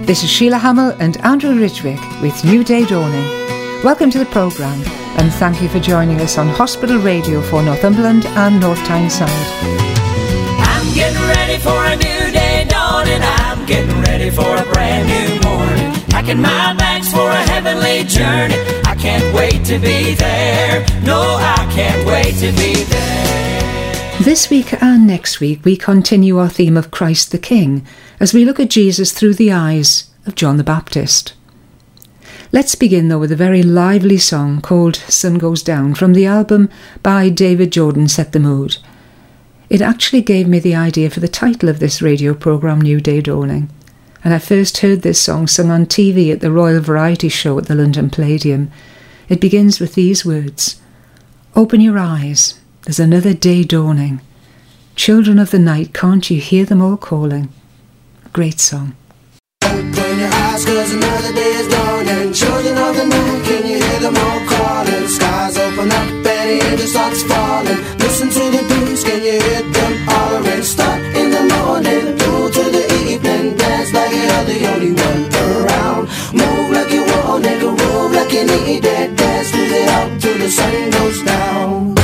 This is Sheila Hamill and Andrew Ridgwick with New Day Dawning. Welcome to the programme and thank you for joining us on Hospital Radio for Northumberland and North Tyneside. I'm getting ready for a new day dawning. I'm getting ready for a brand new morning. Packing my bags for a heavenly journey. I can't wait to be there. No, I can't wait to be there. This week and next week we continue our theme of Christ the King as we look at Jesus through the eyes of John the Baptist. Let's begin though with a very lively song called Sun Goes Down from the album by David Jordan, Set the Mood. It actually gave me the idea for the title of this radio programme, New Day Dawning, and I first heard this song sung on TV at the Royal Variety Show at the London Palladium. It begins with these words: "Open your eyes, there's another day dawning. Children of the night, can't you hear them all calling?" Great song. Open your eyes, 'cause another day is dawning. Children of the night, can you hear them all calling? Skies open up and the angel starts falling. Listen to the birds, can you hear them hollering? Start in the morning, through to the evening. Dance like you're the only one around. Move like you want it, groove like you need it. Dance with it up till the sun goes down.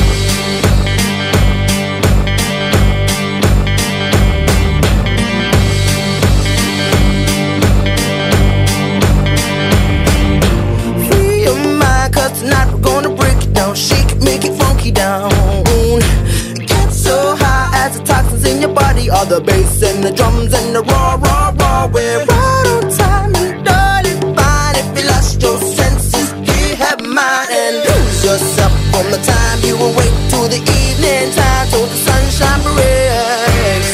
Tonight we're gonna break it down, shake it, make it funky down. Get so high as the toxins in your body, all the bass and the drums and the raw, raw, raw. We're right on time and done it fine. If you lost your senses, you have mine. And lose yourself from the time you awake to the evening time, till the sunshine breaks.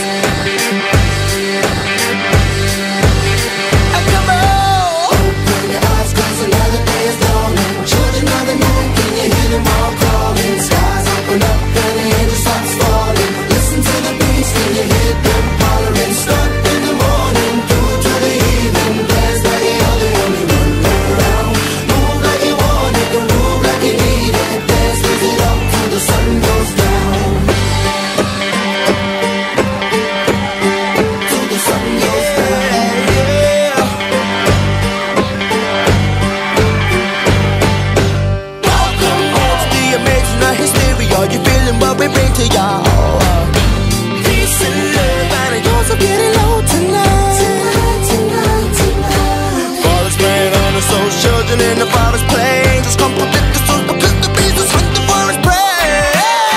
In the forest plain, just come protect the soul because the beast is hunting for his prey.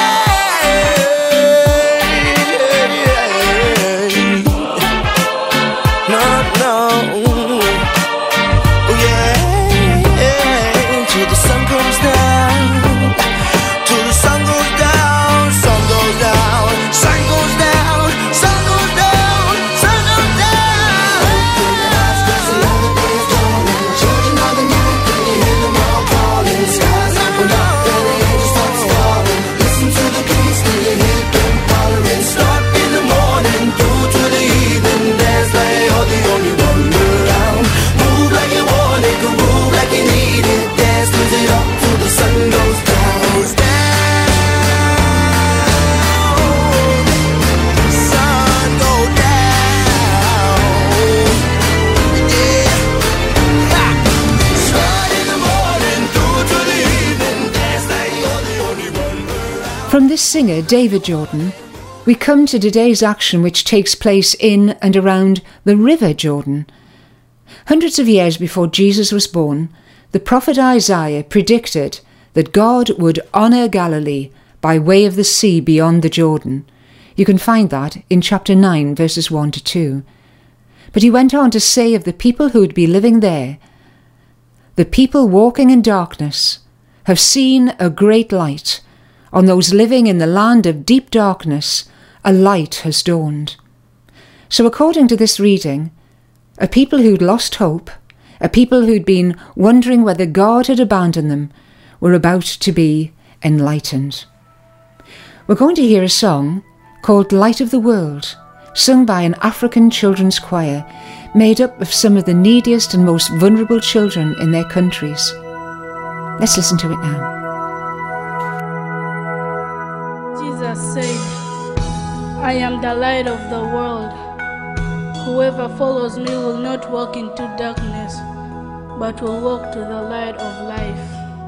No, oh yeah, till the sun comes down, till the sun goes down, sun goes down, sun goes down, sun goes down, sun goes down. Open your eyes, 'cause another day is dawning. Children of the night, can you hear them all calling? Skies open up and the angels start falling. Listen to the beast, can you hear them hollering? Start in the morning, through to the evening. Dance like you're the only one around. Move like you want it, groove like you need it. Dance, lose it up till the sun goes down. Goes down, sun go down. Yeah. Start in the morning, through to the evening. Dance like you're the only one around. From this singer, David Jordan, we come to today's action which takes place in and around the River Jordan. Hundreds of years before Jesus was born, the prophet Isaiah predicted that God would honour Galilee by way of the sea beyond the Jordan. You can find that in chapter 9, verses 1 to 2. But he went on to say of the people who would be living there, "The people walking in darkness have seen a great light. On those living in the land of deep darkness, a light has dawned." So according to this reading, a people who'd lost hope, a people who'd been wondering whether God had abandoned them, were about to be enlightened. We're going to hear a song called Light of the World, sung by an African children's choir made up of some of the neediest and most vulnerable children in their countries. Let's listen to it now. Jesus said, "I am the light of the world. Whoever follows me will not walk into darkness, but will walk to the light of life.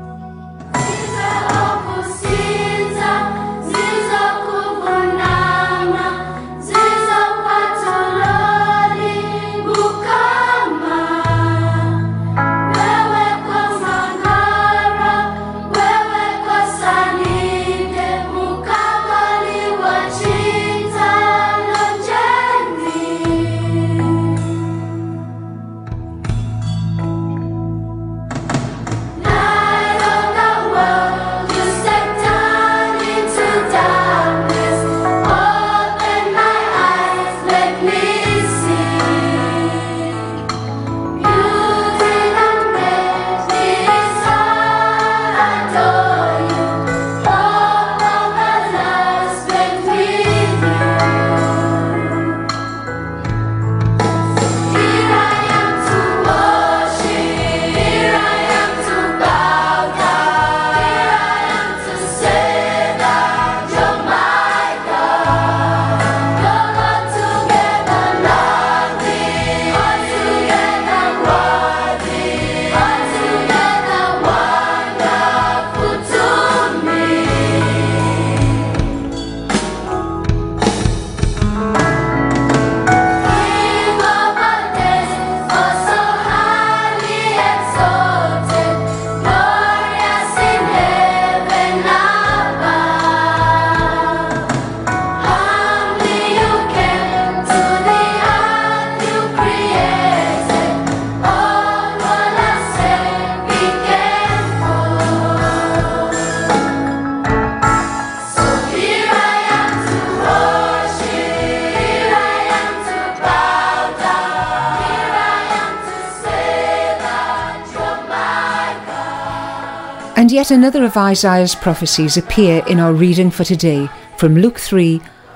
And yet another of Isaiah's prophecies appear in our reading for today from Luke 3,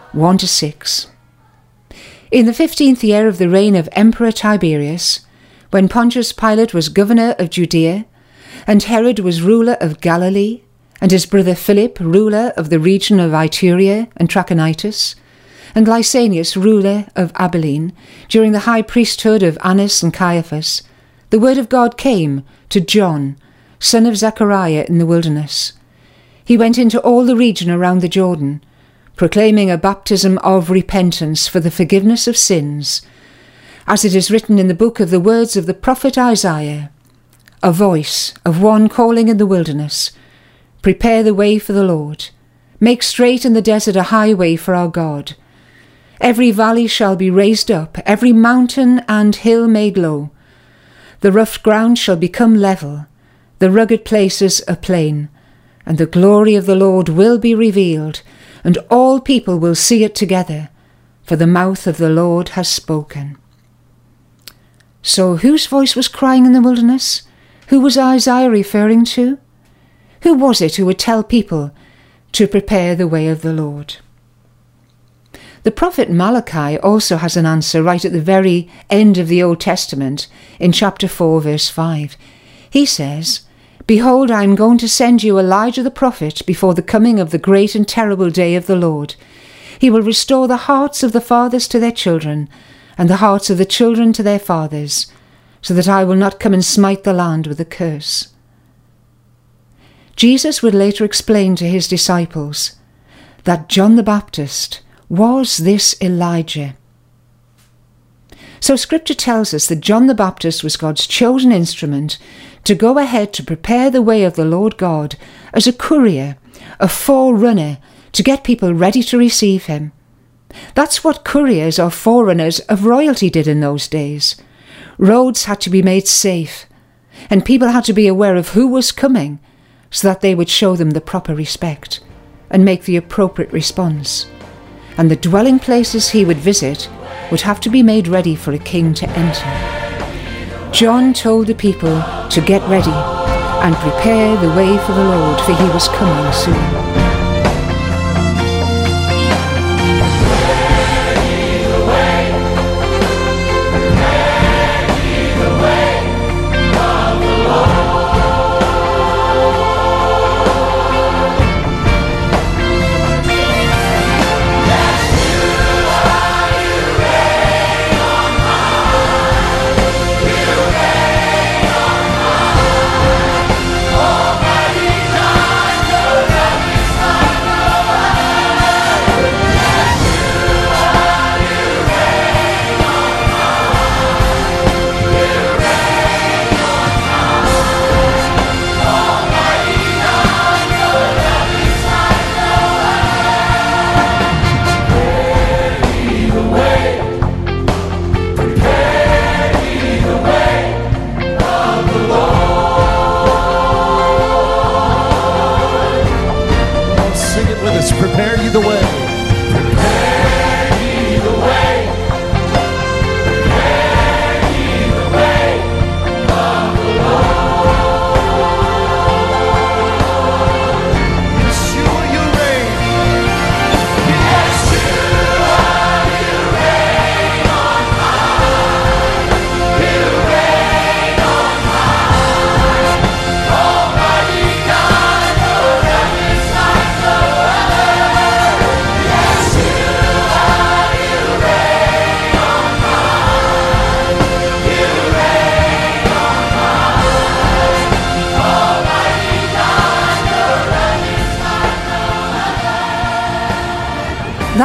1-6. In the 15th year of the reign of Emperor Tiberius, when Pontius Pilate was governor of Judea, and Herod was ruler of Galilee, and his brother Philip ruler of the region of Iturea and Trachonitis, and Lysanias ruler of Abilene, during the high priesthood of Annas and Caiaphas, the word of God came to John, son of Zechariah, in the wilderness. He went into all the region around the Jordan, proclaiming a baptism of repentance for the forgiveness of sins, as it is written in the book of the words of the prophet Isaiah, a voice of one calling in the wilderness, prepare the way for the Lord, make straight in the desert a highway for our God. Every valley shall be raised up, every mountain and hill made low. The rough ground shall become level, the rugged places a plain, and the glory of the Lord will be revealed, and all people will see it together, for the mouth of the Lord has spoken. So whose voice was crying in the wilderness? Who was Isaiah referring to? Who was it who would tell people to prepare the way of the Lord? The prophet Malachi also has an answer right at the very end of the Old Testament, in chapter 4, verse 5. He says, Behold, I am going to send you Elijah the prophet before the coming of the great and terrible day of the Lord. He will restore the hearts of the fathers to their children, and the hearts of the children to their fathers, so that I will not come and smite the land with a curse. Jesus would later explain to his disciples that John the Baptist was this Elijah. So Scripture tells us that John the Baptist was God's chosen instrument to go ahead to prepare the way of the Lord God as a courier, a forerunner, to get people ready to receive him. That's what couriers or forerunners of royalty did in those days. Roads had to be made safe, and people had to be aware of who was coming so that they would show them the proper respect and make the appropriate response. And the dwelling places he would visit would have to be made ready for a king to enter. John told the people to get ready and prepare the way for the Lord, for he was coming soon.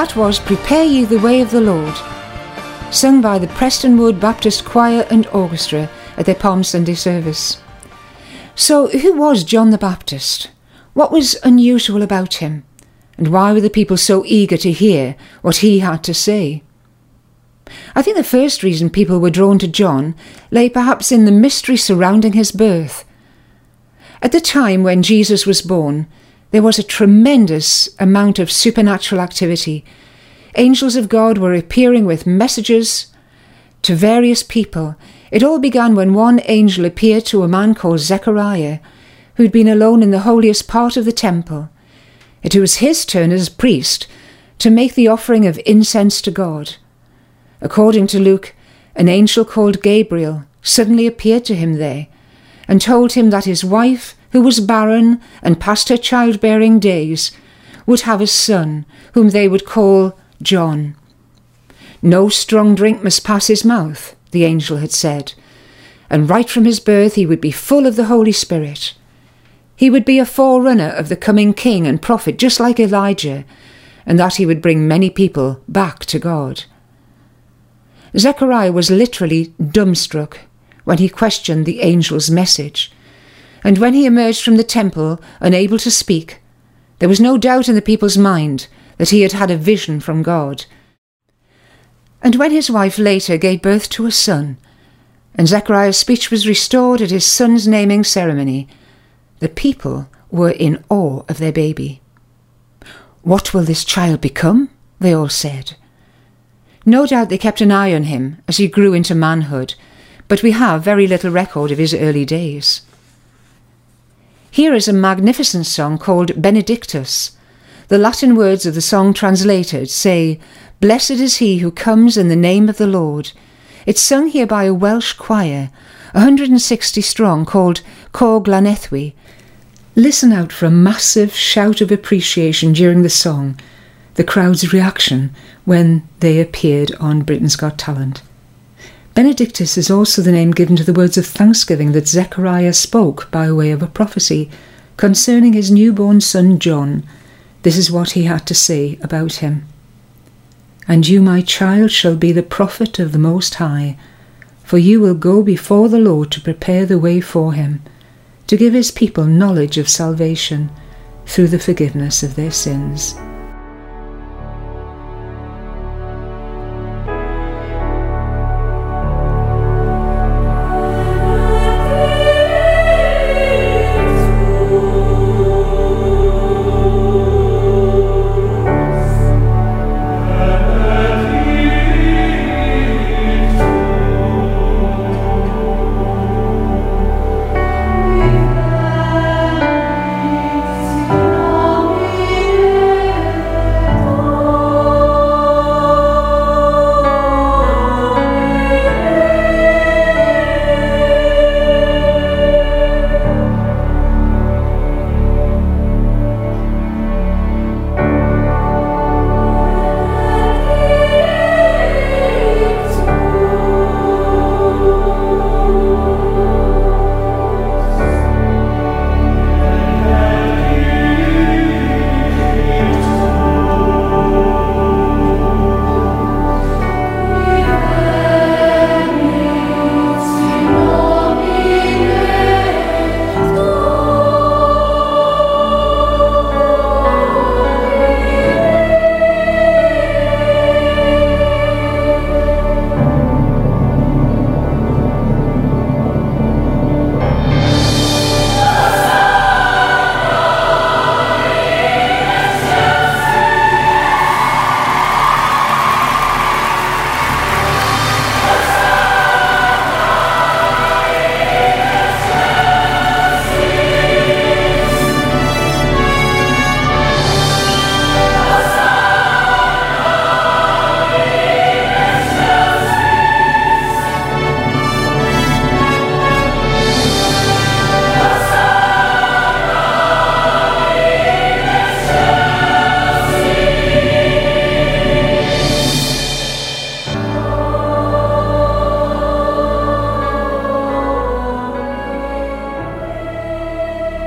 That was Prepare Ye the Way of the Lord, sung by the Prestonwood Baptist Choir and Orchestra at their Palm Sunday service. So who was John the Baptist? What was unusual about him? And why were the people so eager to hear what he had to say? I think the first reason people were drawn to John lay perhaps in the mystery surrounding his birth. At the time when Jesus was born, there was a tremendous amount of supernatural activity. Angels of God were appearing with messages to various people. It all began when one angel appeared to a man called Zechariah, who'd been alone in the holiest part of the temple. It was his turn as priest to make the offering of incense to God. According to Luke, an angel called Gabriel suddenly appeared to him there and told him that his wife, who was barren and past her childbearing days, would have a son whom they would call John. No strong drink must pass his mouth, the angel had said, and right from his birth he would be full of the Holy Spirit. He would be a forerunner of the coming king and prophet, just like Elijah, and that he would bring many people back to God. Zechariah was literally dumbstruck when he questioned the angel's message, and when he emerged from the temple unable to speak, there was no doubt in the people's mind that he had had a vision from God. And when his wife later gave birth to a son, and Zechariah's speech was restored at his son's naming ceremony, the people were in awe of their baby. "What will this child become?" they all said. No doubt they kept an eye on him as he grew into manhood, but we have very little record of his early days. Here is a magnificent song called Benedictus. The Latin words of the song translated say, "Blessed is he who comes in the name of the Lord." It's sung here by a Welsh choir, 160 strong, called Cor Glanethwy. Listen out for a massive shout of appreciation during the song, the crowd's reaction when they appeared on Britain's Got Talent. Benedictus is also the name given to the words of thanksgiving that Zechariah spoke by way of a prophecy concerning his newborn son John. This is what he had to say about him. "And you, my child, shall be the prophet of the Most High, for you will go before the Lord to prepare the way for him, to give his people knowledge of salvation through the forgiveness of their sins."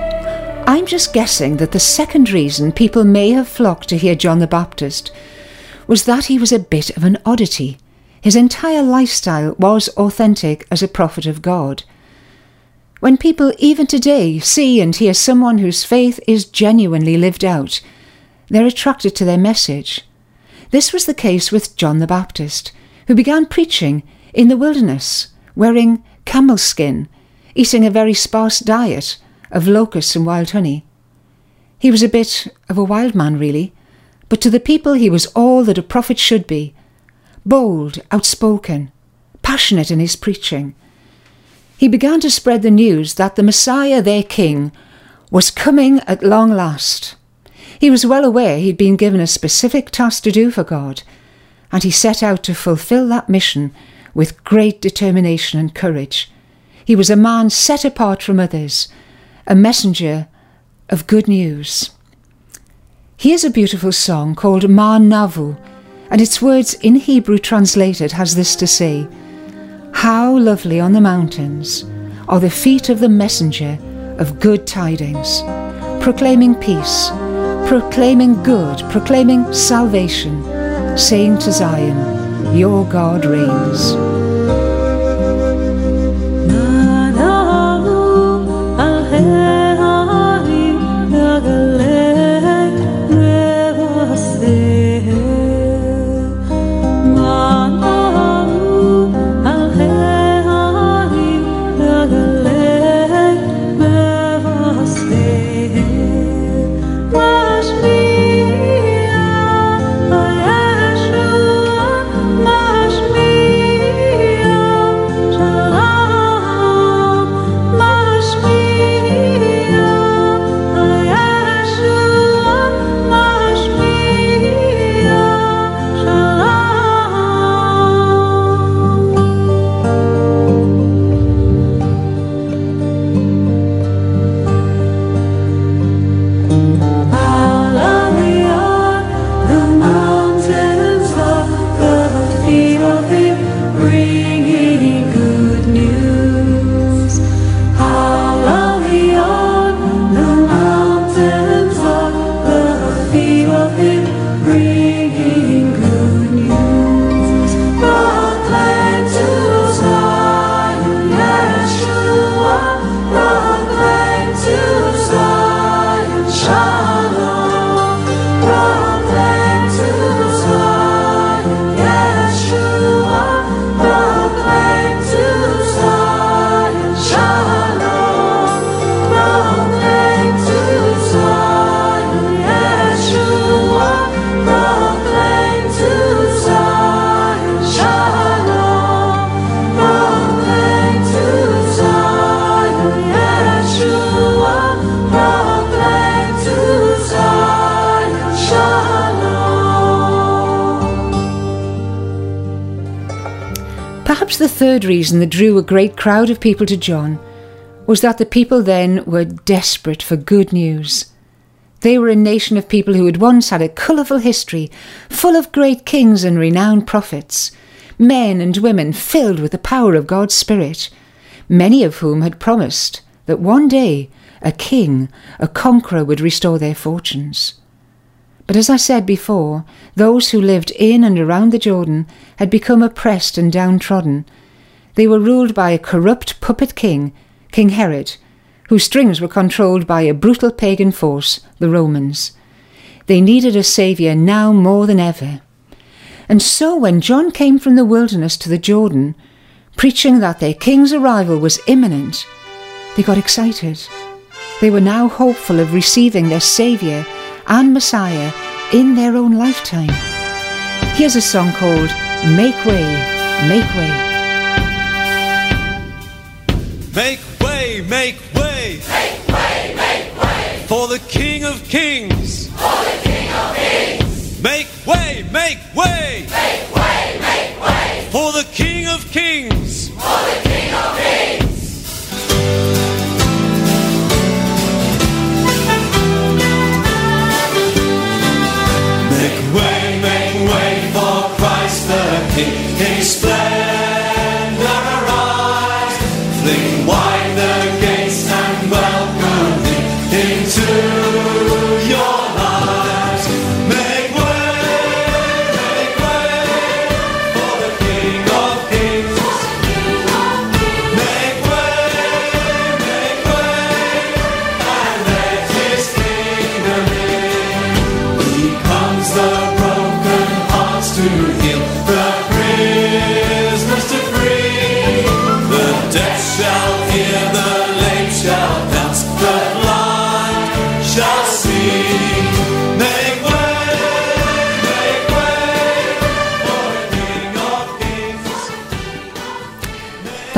I'm just guessing that the second reason people may have flocked to hear John the Baptist was that he was a bit of an oddity. His entire lifestyle was authentic as a prophet of God. When people even today see and hear someone whose faith is genuinely lived out, they're attracted to their message. This was the case with John the Baptist, who began preaching in the wilderness, wearing camel skin, eating a very sparse diet of locusts and wild honey. He was a bit of a wild man, really, but to the people he was all that a prophet should be: bold, outspoken, passionate in his preaching. He began to spread the news that the Messiah, their King, was coming at long last. He was well aware he'd been given a specific task to do for God, and he set out to fulfill that mission with great determination and courage. He was a man set apart from others, a messenger of good news. Here's a beautiful song called Ma Navu, and its words in Hebrew translated has this to say: "How lovely on the mountains are the feet of the messenger of good tidings, proclaiming peace, proclaiming good, proclaiming salvation, saying to Zion, your God reigns." Perhaps the third reason that drew a great crowd of people to John was that the people then were desperate for good news. They were a nation of people who had once had a colourful history, full of great kings and renowned prophets, men and women filled with the power of God's Spirit, many of whom had promised that one day a king, a conqueror, would restore their fortunes. But as I said before, those who lived in and around the Jordan had become oppressed and downtrodden. They were ruled by a corrupt puppet king, King Herod, whose strings were controlled by a brutal pagan force, the Romans. They needed a saviour now more than ever. And so when John came from the wilderness to the Jordan, preaching that their king's arrival was imminent, they got excited. They were now hopeful of receiving their saviour and Messiah in their own lifetime. Here's a song called Make Way, Make Way. Make way, make way, Make way, make way, for the King of Kings. for the King of Kings. Make way, make way, Make way, make way, for the King of Kings. for the King of Kings. Make way for Christ the King. His splendor arise. Fling wide the gates and welcome Him into your lives. Make way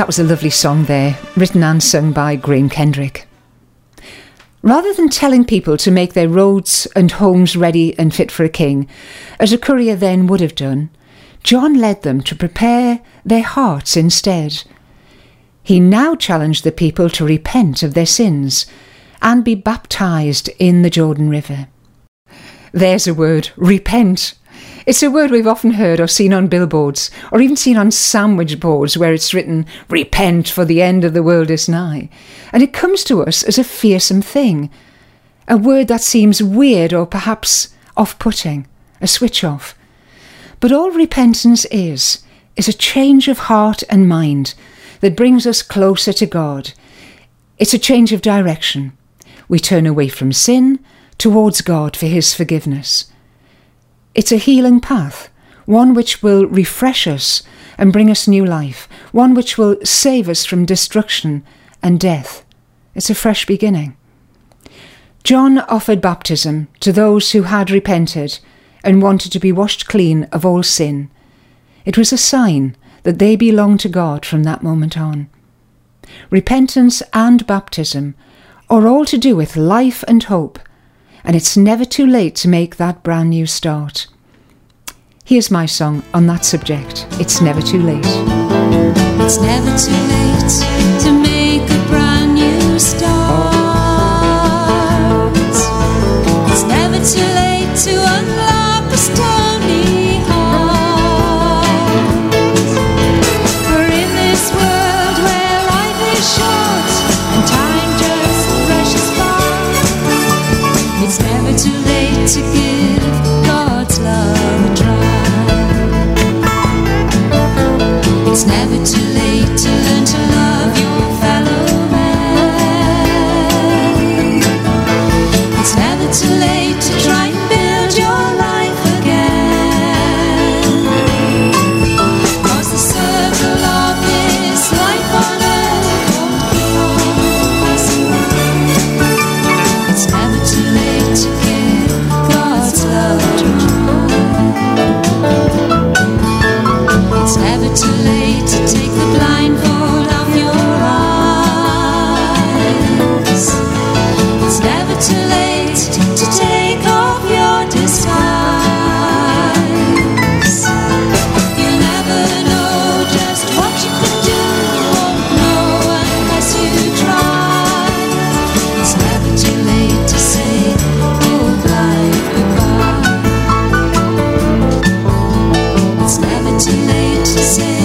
That was a lovely song there, written and sung by Graham Kendrick. Rather than telling people to make their roads and homes ready and fit for a king, as a courier then would have done, John led them to prepare their hearts instead. He now challenged the people to repent of their sins and be baptised in the Jordan River. There's a word, repent. It's a word we've often heard or seen on billboards, or even seen on sandwich boards where it's written, repent for the end of the world is nigh. And it comes to us as a fearsome thing, a word that seems weird or perhaps off-putting, a switch off. But all repentance is a change of heart and mind that brings us closer to God. It's a change of direction. We turn away from sin towards God for his forgiveness. It's a healing path, one which will refresh us and bring us new life, one which will save us from destruction and death. It's a fresh beginning. John offered baptism to those who had repented and wanted to be washed clean of all sin. It was a sign that they belonged to God from that moment on. Repentance and baptism are all to do with life and hope, and it's never too late to make that brand new start. Here's my song on that subject. It's never too late. It's never too late to make a brand new start. It's never too late to unlock a stony heart. For in this world where life is short and time just rushes by, it's never too late to give God's love a try. It's never too late to learn to love your fellow man. It's never too late to try and build your life again. 'Cause the circle of this life on earth won't keep on passing by. It's never too late to give God's love to try. It's never too late to take the blindfold off your eyes. It's never too late to take off your disguise. You'll never know just what you can do, won't know unless you try. It's never too late to say old life goodbye. It's never too late to say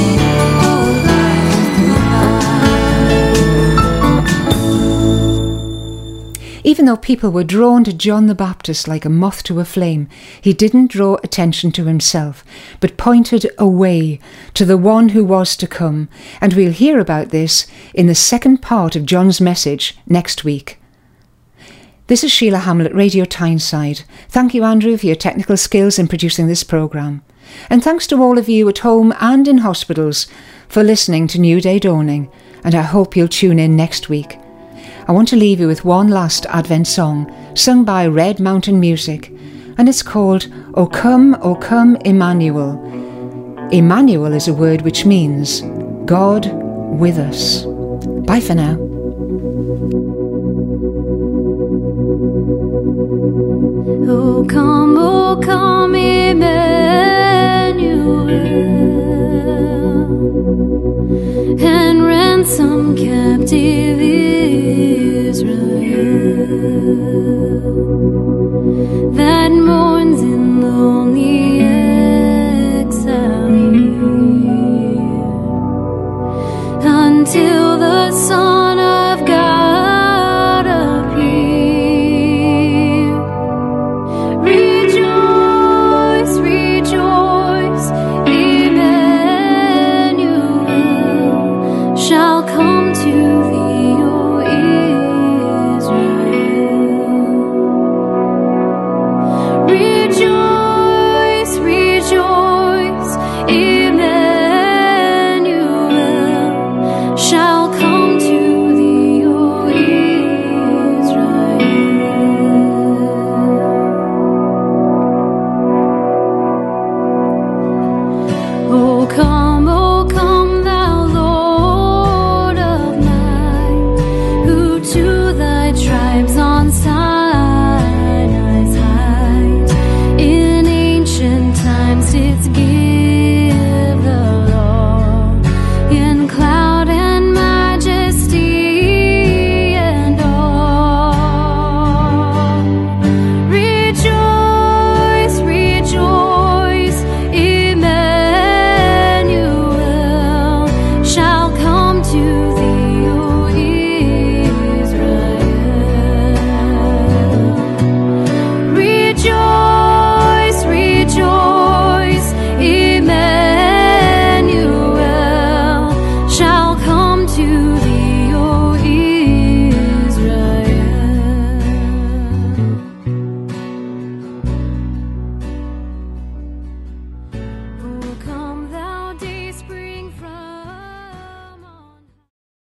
Even though people were drawn to John the Baptist like a moth to a flame, he didn't draw attention to himself, but pointed away to the one who was to come, and we'll hear about this in the second part of John's message next week. This is Sheila Hamill at Radio Tyneside. Thank you, Andrew, for your technical skills in producing this programme. And thanks to all of you at home and in hospitals for listening to New Day Dawning, and I hope you'll tune in next week. I want to leave you with one last Advent song, sung by Red Mountain Music, and it's called O Come, Emmanuel. Emmanuel is a word which means God with us. Bye for now. O come, Emmanuel, and ransom captive Israel that mourns in lonely exile here, until the Son of God appear. Rejoice, rejoice, Emmanuel shall come to thee.